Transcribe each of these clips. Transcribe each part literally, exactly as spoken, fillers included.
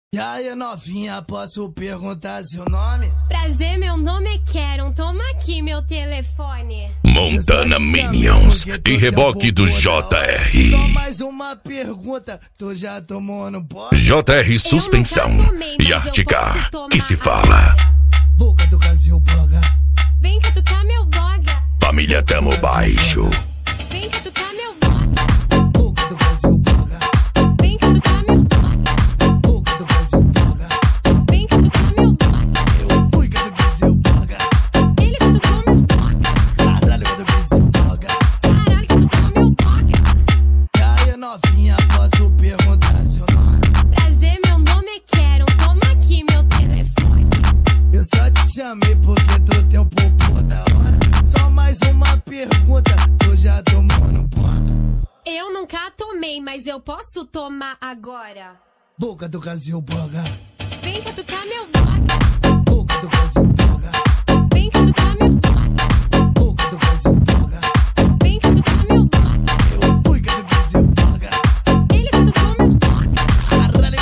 E aí, novinha, posso perguntar seu nome? Prazer, meu nome é Keron, toma aqui meu telefone. Montana Minions e reboque do J R. Só mais uma pergunta, tu já tomou no pó? J R Suspensão e Artica, que se fala. Boca do Brasil, boga. Vem catucar meu boga. Família Tamo Baixo. Vem catucar meu boga. Boca do Brasil, boga. Vem catucar meu boga. Boca do Brasil, boga. Vem catucar meu boga. Eu fui do Brasil, boga. Ele catucou meu boga. Caralho, do Brasil, boga. Caralho, catucou meu boga. E aí, novinha, posso perguntar seu nome? Prazer, meu nome é Keron, toma aqui meu telefone. Eu só te chamei porque tu tem um popô da hora. Só mais uma pergunta, tu já tomou no pó? Eu nunca tomei, mas eu posso tomar agora. Boca do Brasil, boga. Vem catucar meu boga. Boca do Brasil, boga. Vem catucar meu boga. Boca do Brasil, boga. Vem catucar meu boga. Eu fui do Brasil, boga. Ele catucou meu boga. Caralho,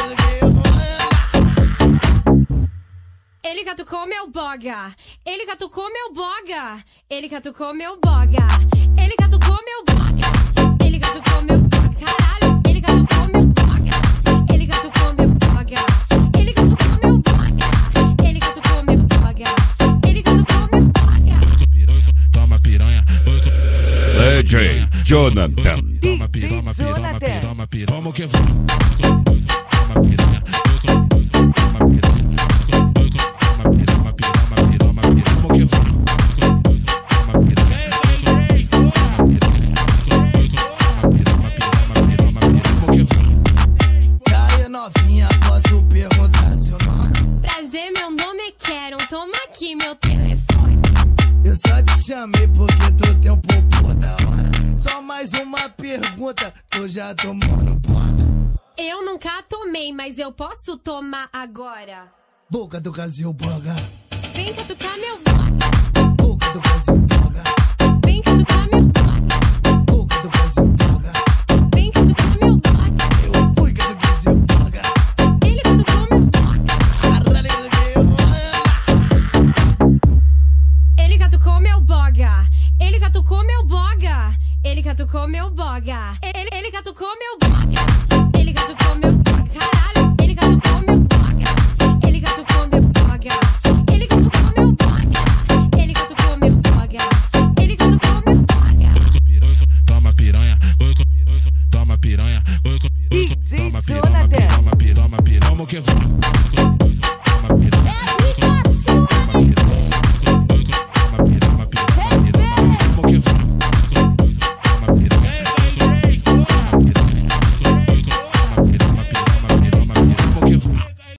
Ele catucou meu boga. Ele catucou meu boga. Ele catucou meu boga. Ele catucou meu boga. Ele catucou meu boga. Caralho, ele catucou meu boga. Ele catucou meu boga. Ele catucou meu boga. Ele catucou meu boga. Ele catucou meu boga. Toma piranha. D J Jonathan. Toma piranha. Toma piranha. Toma piranha. Como que vai? Toma piranha. Toma piranha. novinha, posso perguntar seu nome? Prazer, meu nome é Keron, toma aqui meu telefone. Eu só te chamei porque tu tem um popô da hora. Só mais uma pergunta, tu já tomou no pó? Eu nunca tomei, mas eu posso tomar agora. Boca do Brasil, boga. Vem catucar meu boga. Boca do Brasil, boga. Vem catucar meu boga. Boca do Brasil, boga. Vem catucar meu boga. Eu fui do Brasil, boga. Ele catucou meu boga. Caralho, Ele catucou meu boga. Ele catucou meu boga. Ele catucou meu boga. Ele, ele catucou meu boga. Ele catucou meu boga. Caralho, ele catucou meu boga. Ele catucou meu boga. Ele catucou meu boga. Ele catucou meu boga. Ele catucou meu boga. Toma piranha. Toma piranha. Toma piranha. Toma piranha. Toma piranha. Como que vai?